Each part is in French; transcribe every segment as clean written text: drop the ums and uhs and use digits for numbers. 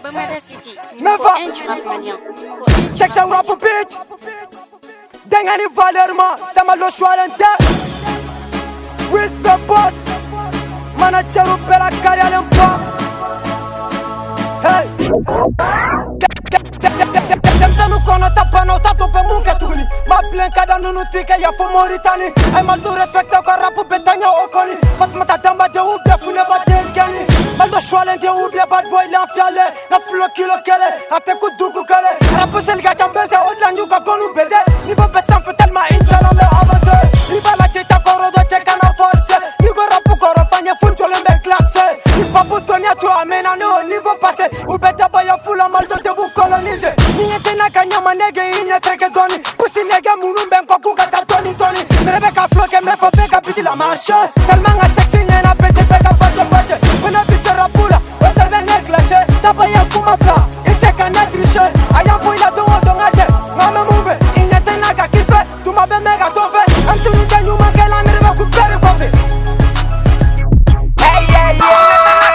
Mefa check sa rap bitch dengani valeur ma sama lo shwalente with the boss manager pela carrière lempa hey dem sanu kono tapano tato pe munka tuguni ma plen kada nunu tike ya fo Mauritanie ay mal do respecte ko rap betanya okoni fatma ta damba de ou de fune ba dengani mal do shwalente ou de bad boy l'enfiale na flo kilo kele ate ku duku kele rap sel ga chambeze odlanyu ka gonu beze ni bo besan fa tellement inshallah me avance ni ba la cheta koro do cheka na force ni go rap koro fanya funcho le me classe ni papu tonia tu amena no niveau passé ou beta boy fula mal do de vous coloniser ni etena kanyama nege inya treke doni pusi nege munu ben ko ku kata toni toni merebe ka floke me fo be ka piti la marche tellement a taxi na pete be ka fashe fashe ona bisera pula o terbe ne clash taba ya kuma bla ese kana triche aya boy la do ngaje ngame move inya tena ka kife tu ma be mega tofe am sunu tanyu ma kala merebe ku pere kofe hey yeah yeah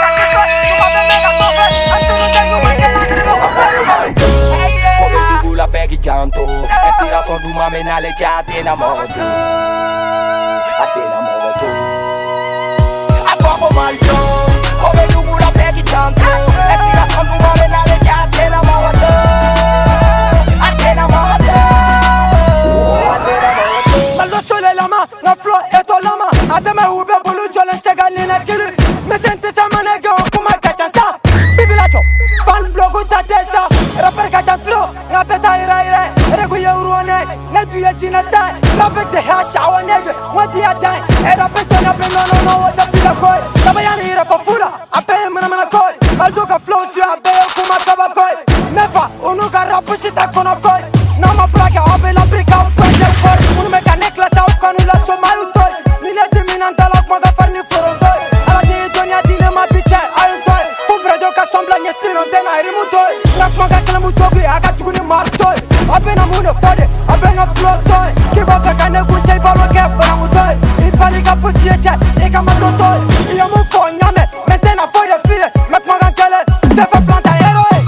la peghi canto Ispirazione tu ma menale già te innamoro tu A te innamoro tu A poco maglio Come tu la peghi canto Ispirazione tu ma menale già te innamoro tu A te innamoro tu A te innamoro tu Maldo sole lama Na flow eto lama Ademe ube bulu jolen sega nina kili Me sente sa manege okuma kachansa Bibilacho Fan blogu tatesa Rapper kachantro Rapeta ira ira Regu ye uruane Netu ye china sai Rapet de hash awa nege Wadi ya dai Rapet to nape no no no Wada bila koi Tabayani ira fafula Ape mana mana koi Maldo ka flow si ape okuma kaba koi Mefa Unuka rapu shita kono koi Nama plaka ape la brika Upende koi Unu meka necklace au kanu la somaru toi Nile diminanta la kwa farni forontoi Ala di donya dine ma piche ayuntoi Fumfre jo ka sombla nye sino dena irimutoi Rakmaga kila muchogri aga chukuni martoi Abena mune fode Abena flotoi Kiba feka ne kuche ibalo ke baramutoi Ifali ka pusi eche Ika matotoi Iyo mufo nyame Mentena fode fide Mekmaga kele Sefa planta eroi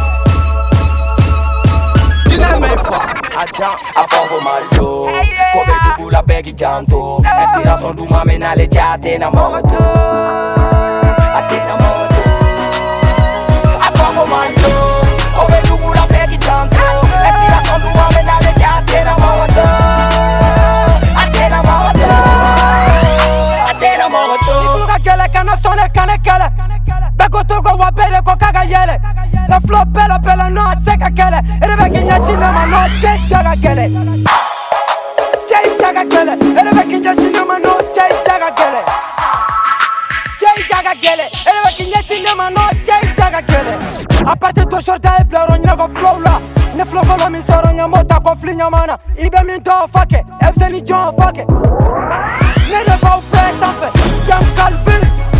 Tina mefa A poco maglio Come tu la peghi canto Ispirazione tu ma menale già te innamoro tu A te innamoro tu A poco maglio Come tu la peghi canto Ispirazione tu ma menale già te innamoro tu A te innamoro tu A te innamoro tu Ikuga kele kana sone kane kele Beko togo wabele ko kaga yele La flow pela pela no aseka kele Erebe kinya sinema no jaga kele jaga kele Erebe kinya sinema no jaga kele jaga kele Erebe kinya sinema no jaga kele Aparte to shorta e blero nyina go flow la Ne flow ko mi soro nya mota ko flinya mana Ibe min to fake Ebse ni John fake Ne de ba press afe Jam kalbi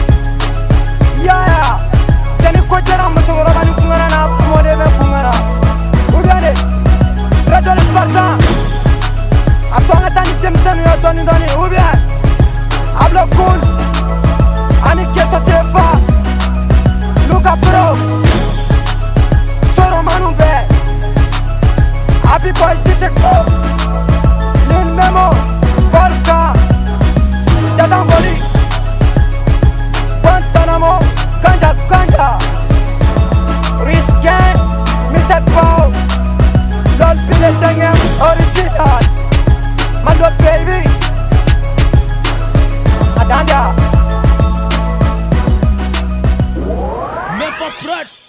Yeah Jani ko jara mo soro bani kungana na mo de me kungana Udane Radio Le Spartan Atonga tani temsenu ya toni doni ubia Hablo cool Ani keto sefa Luka Pro Soro manu be Happy Boy City Club Lil Memo Volka Jadamboli Guantanamo Ganja Ganja Rich Gang Mr. Paul Lol Pile Sengem Original Mando baby Adanda Mefa Prod